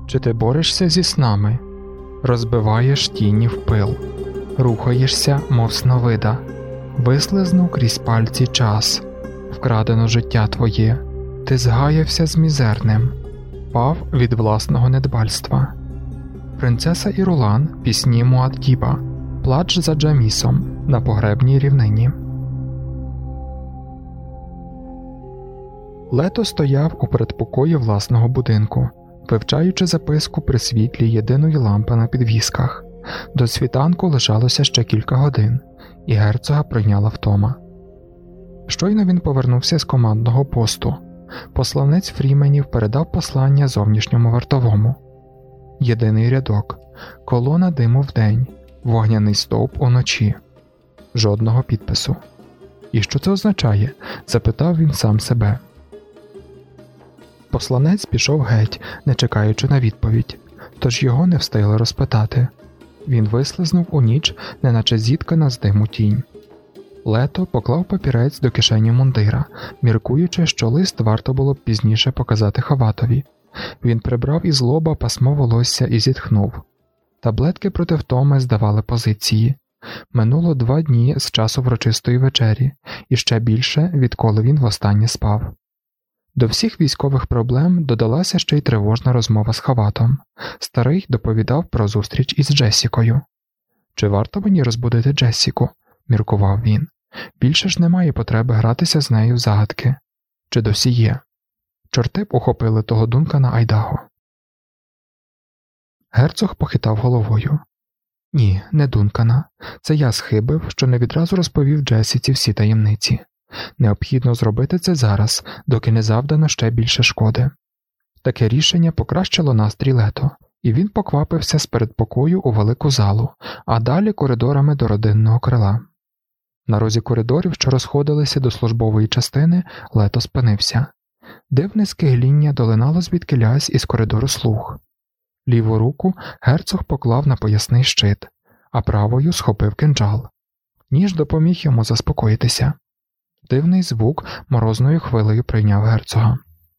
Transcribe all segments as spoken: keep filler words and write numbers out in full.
Чи ти борешся зі снами? Розбиваєш тіні в пил, рухаєшся, мов сновида, вислизнув крізь пальці час, вкрадено життя твоє, ти згаявся з мізерним, пав від власного недбальства. Принцеса Ірулан, пісні Муад'діба, плач за Джамісом на погребній рівнині. Лето стояв у передпокої власного будинку, вивчаючи записку при світлі єдиної лампи на підвісках. До світанку лишалося ще кілька годин, і герцога прийняла втома. Щойно він повернувся з командного посту. Посланець Фріменів передав послання зовнішньому вартовому. Єдиний рядок, колона диму вдень, вогняний стовп уночі. Жодного підпису. «І що це означає?» – запитав він сам себе. Посланець пішов геть, не чекаючи на відповідь, тож його не встигли розпитати. Він вислизнув у ніч, неначе зіткана з диму тінь. Лето поклав папірець до кишені мундира, міркуючи, що лист варто було б пізніше показати Хаватові. Він прибрав із лоба пасмо волосся і зітхнув. Таблетки проти втоми здавали позиції. Минуло два дні з часу врочистої вечері, і ще більше, відколи він востаннє спав. До всіх військових проблем додалася ще й тривожна розмова з Хаватом. Старий доповідав про зустріч із Джесікою. «Чи варто мені розбудити Джесіку?» – міркував він. «Більше ж немає потреби гратися з нею в загадки. Чи досі є?» Чорти б ухопили того Дункана Айдаго. Герцог похитав головою. «Ні, не Дункана. Це я схибив, що не відразу розповів Джесіці всі таємниці. Необхідно зробити це зараз, доки не завдано ще більше шкоди». Таке рішення покращило настрій Лето, і він поквапився з передпокою у велику залу, а далі коридорами до родинного крила. На розі коридорів, що розходилися до службової частини, Лето спинився. Дивне скигління долинало звідкилясь із коридору слуг. Ліву руку герцог поклав на поясний щит, а правою схопив кинджал. Ніж допоміг йому заспокоїтися. Дивний звук морозною хвилею прийняв герцога.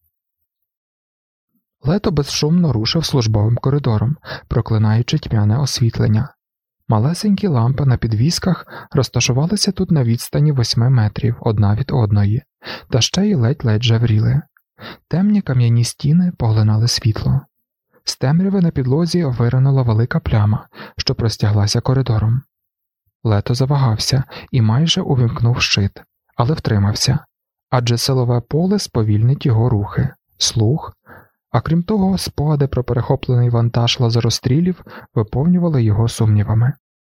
Лето безшумно рушив службовим коридором, проклинаючи тьмяне освітлення. Малесенькі лампи на підвісках розташувалися тут на відстані восьми метрів одна від одної, та ще й ледь-ледь жевріли. Темні кам'яні стіни поглинали світло. З темряви на підлозі виринула велика пляма, що простяглася коридором. Лето завагався і майже увімкнув щит, але втримався, адже силове поле сповільнить його рухи, слух, а крім того, спогади про перехоплений вантаж лазерострілів виповнювали його сумнівами.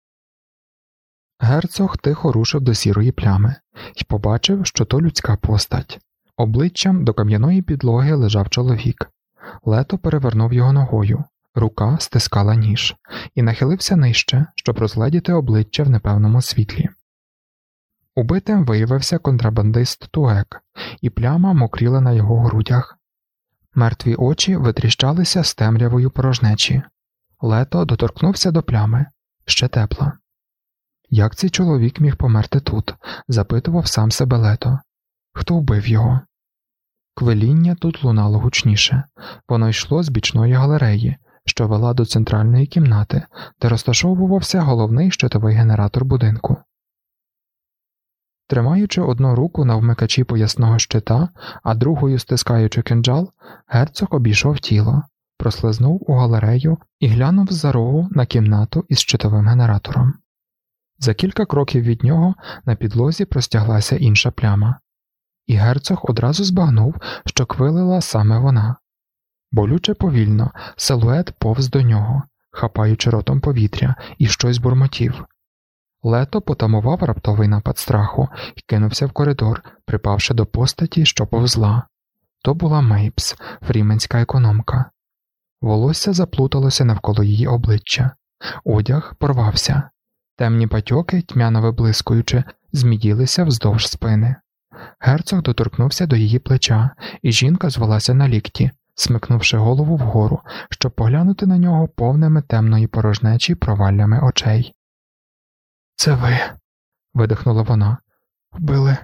Герцог тихо рушив до сірої плями і побачив, що то людська постать. Обличчям до кам'яної підлоги лежав чоловік. Лето перевернув його ногою, рука стискала ніж, і нахилився нижче, щоб розгледіти обличчя в непевному світлі. Убитим виявився контрабандист Туек, і пляма мокріла на його грудях. Мертві очі витріщалися з темрявою порожнечі. Лето доторкнувся до плями, ще тепла. Як цей чоловік міг померти тут? Запитував сам себе Лето. Хто вбив його? Квиління тут лунало гучніше. Воно йшло з бічної галереї, що вела до центральної кімнати, де розташовувався головний щитовий генератор будинку. Тримаючи одну руку на вмикачі поясного щита, а другою стискаючи кинджал, герцог обійшов тіло, прослизнув у галерею і глянув з-за рогу на кімнату із щитовим генератором. За кілька кроків від нього на підлозі простяглася інша пляма. І герцог одразу збагнув, що квилила саме вона. Болюче повільно силует повз до нього, хапаючи ротом повітря, і щось бурмотів. Лето потамував раптовий напад страху і кинувся в коридор, припавши до постаті, що повзла. То була Мейпс, фріменська економка. Волосся заплуталося навколо її обличчя. Одяг порвався. Темні патьоки, тьмяно виблискуючи, зміділися вздовж спини. Герцог доторкнувся до її плеча, і жінка звелася на лікті, смикнувши голову вгору, щоб поглянути на нього повними темної порожнечі проваллями очей. «Це ви», – видихнула вона, – «вбили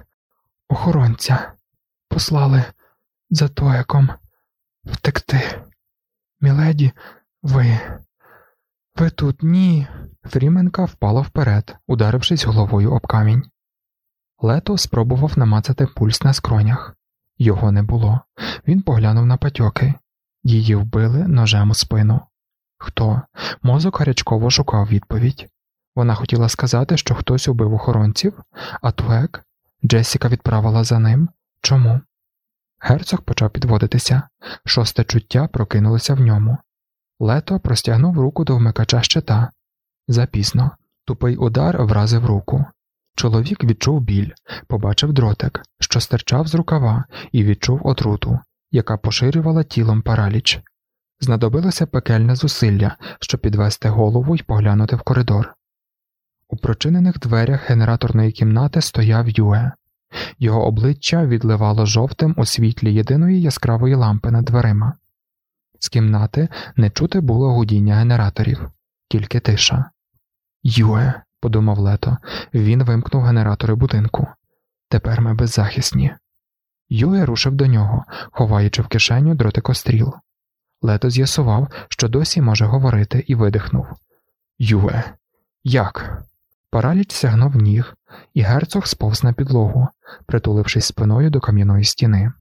охоронця, послали за Туеком втекти». «Міледі, ви... ви тут ні...» Фріменка впала вперед, ударившись головою об камінь. Лето спробував намацати пульс на скронях. Його не було. Він поглянув на патьоки. Її вбили ножем у спину. Хто? Мозок гарячково шукав відповідь. Вона хотіла сказати, що хтось убив охоронців, а Туек? Джесіка відправила за ним. Чому? Герцог почав підводитися. Шосте чуття прокинулося в ньому. Лето простягнув руку до вмикача щита. Запізно. Тупий удар вразив руку. Чоловік відчув біль, побачив дротик, що стирчав з рукава, і відчув отруту, яка поширювала тілом параліч. Знадобилося пекельне зусилля, щоб підвести голову й поглянути в коридор. У прочинених дверях генераторної кімнати стояв Юе. Його обличчя відливало жовтим у світлі єдиної яскравої лампи над дверима. З кімнати не чути було гудіння генераторів, тільки тиша. «Юе», – подумав Лето, він вимкнув генератори будинку. «Тепер ми беззахисні». Юе рушив до нього, ховаючи в кишеню дротикостріл. Лето з'ясував, що досі може говорити, і видихнув. «Юе, як?» Параліч сягнув ніг, і герцог сповз на підлогу, притулившись спиною до кам'яної стіни.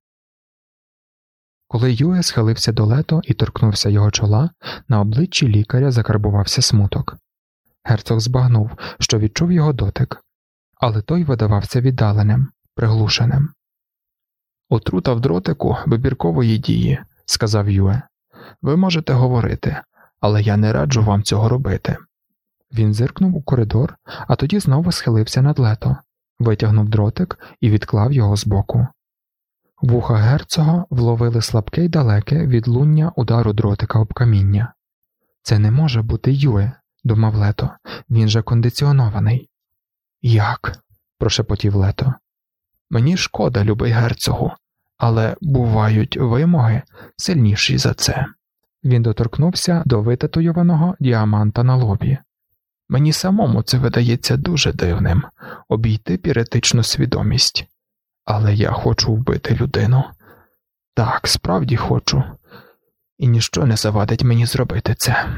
Коли Юе схилився до Лето і торкнувся його чола, на обличчі лікаря закарбувався смуток. Герцог збагнув, що відчув його дотик, але той видавався віддаленим, приглушеним. «Отрута в дротику вибіркової дії», – сказав Юе. «Ви можете говорити, але я не раджу вам цього робити». Він зиркнув у коридор, а тоді знову схилився над Лето, витягнув дротик і відклав його збоку. Вуха герцога вловили слабке й далеке відлуння удару дротика об каміння. «Це не може бути Юе», – думав Лето, – «він же кондиціонований». «Як?» – прошепотів Лето. «Мені шкода, любий герцогу, але бувають вимоги сильніші за це». Він доторкнувся до витатуйованого діаманта на лобі. «Мені самому це видається дуже дивним – обійти піретичну свідомість. Але я хочу вбити людину. Так, справді хочу. І ніщо не завадить мені зробити це».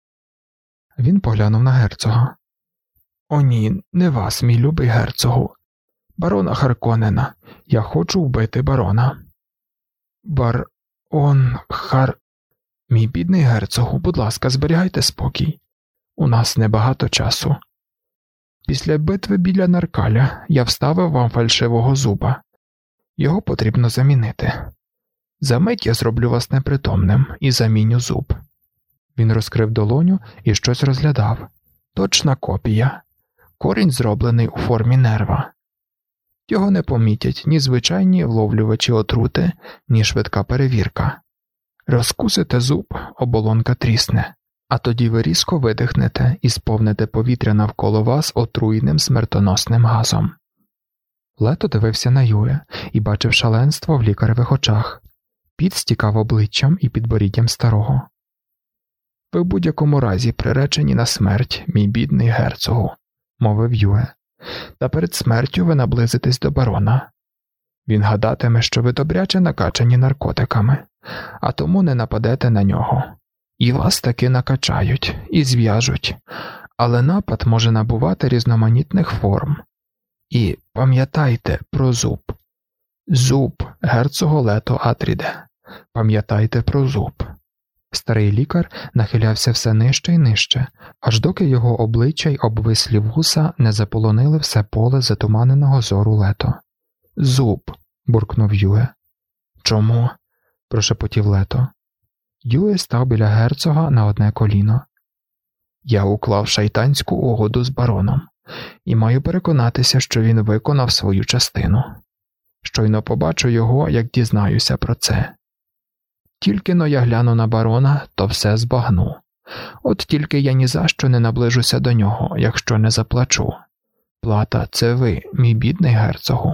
Він поглянув на герцога. «О ні, не вас, мій любий герцогу. Барона Харконена. Я хочу вбити барона». «Бар-он Хар...» «Мій бідний герцогу, будь ласка, зберігайте спокій. У нас небагато часу. Після битви біля Наркаля я вставив вам фальшивого зуба. Його потрібно замінити. Замить я зроблю вас непритомним і заміню зуб». Він розкрив долоню і щось розглядав. Точна копія. Корінь зроблений у формі нерва. Його не помітять ні звичайні вловлювачі отрути, ні швидка перевірка. Розкусите зуб, оболонка трісне, а тоді ви різко видихнете і сповните повітря навколо вас отруєним смертоносним газом. Лето дивився на Юе і бачив шаленство в лікаревих очах. Піт стікав обличчям і підборіддям старого. «Ви в будь-якому разі приречені на смерть, мій бідний герцогу», – мовив Юе. «Та перед смертю ви наблизитесь до барона. Він гадатиме, що ви добряче накачані наркотиками, а тому не нападете на нього. І вас таки накачають, і зв'яжуть, але напад може набувати різноманітних форм. І пам'ятайте про зуб. Зуб, герцого Лето Атріде. Пам'ятайте про зуб». Старий лікар нахилявся все нижче й нижче, аж доки його обличчя й обвислі вуса не заполонили все поле затуманеного зору Лето. «Зуб», – буркнув Юе. «Чому?» – прошепотів Лето. Юе став біля герцога на одне коліно. «Я уклав шайтанську угоду з бароном, і маю переконатися, що він виконав свою частину. Щойно побачу його, як дізнаюся про це. Тільки-но я гляну на барона, то все збагну. От тільки я ні за що не наближуся до нього, якщо не заплачу. Плата – це ви, мій бідний герцогу.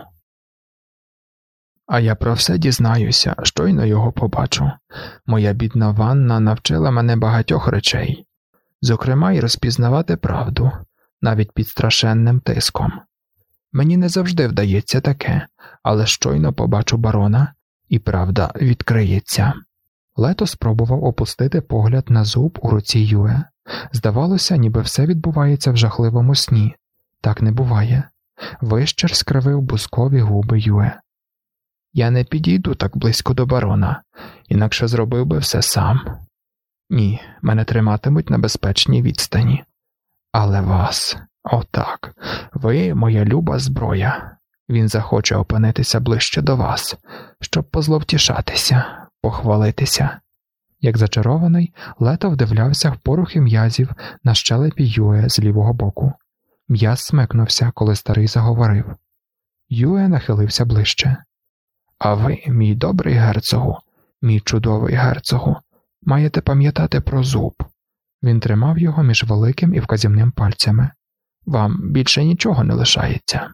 А я про все дізнаюся, щойно його побачу. Моя бідна ванна навчила мене багатьох речей, зокрема й розпізнавати правду, навіть під страшенним тиском. Мені не завжди вдається таке, але щойно побачу барона, і правда відкриється». Лето спробував опустити погляд на зуб у руці Юе. Здавалося, ніби все відбувається в жахливому сні. Так не буває. Вищер скривив бускові губи Юе. «Я не підійду так близько до барона, інакше зробив би все сам. Ні, мене триматимуть на безпечній відстані. Але вас, отак, ви моя люба зброя. Він захоче опинитися ближче до вас, щоб позловтішатися, похвалитися». Як зачарований, Лето вдивлявся в порухи м'язів на щелепі Юе з лівого боку. М'яз смикнувся, коли старий заговорив. Юе нахилився ближче. «А ви, мій добрий герцогу, мій чудовий герцогу, маєте пам'ятати про зуб». Він тримав його між великим і вказівним пальцями. «Вам більше нічого не лишається».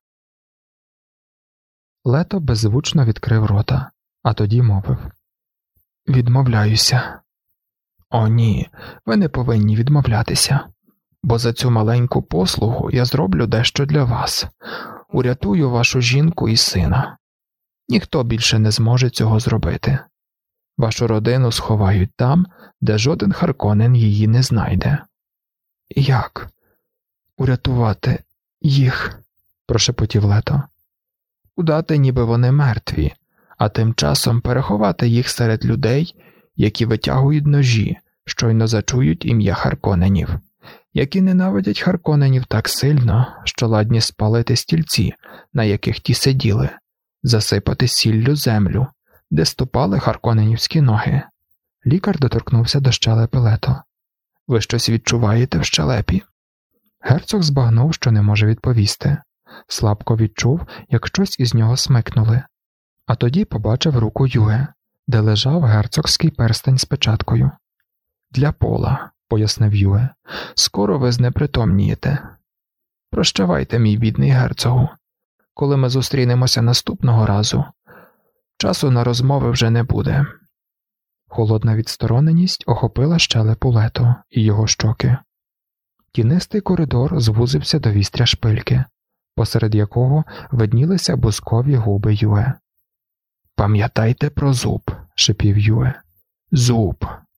Лето беззвучно відкрив рота, а тоді мовив. «Відмовляюся». «О, ні, ви не повинні відмовлятися, бо за цю маленьку послугу я зроблю дещо для вас. Урятую вашу жінку і сина. Ніхто більше не зможе цього зробити. Вашу родину сховають там, де жоден Харконен її не знайде». «Як? Урятувати їх?» – прошепотів Лето. «Удати, ніби вони мертві, а тим часом переховати їх серед людей, які витягують ножі, щойно зачують ім'я Харконенів, які ненавидять Харконенів так сильно, що ладні спалити стільці, на яких ті сиділи, засипати сіллю землю, де ступали харконенівські ноги». Лікар доторкнувся до щелепи Лето. «Ви щось відчуваєте в щелепі?» Герцог збагнув, що не може відповісти. Слабко відчув, як щось із нього смикнули. А тоді побачив руку Юе, де лежав герцогський перстень з печаткою. «Для Пола», – пояснив Юе, – «скоро ви знепритомнієте. Прощавайте, мій бідний герцогу. Коли ми зустрінемося наступного разу, часу на розмови вже не буде». Холодна відстороненість охопила щелепу Лето і його щоки. Тінистий коридор звузився до вістря шпильки, посеред якого виднілися бускові губи Юе. «Пам'ятайте про зуб», – шипів Юе. «Зуб».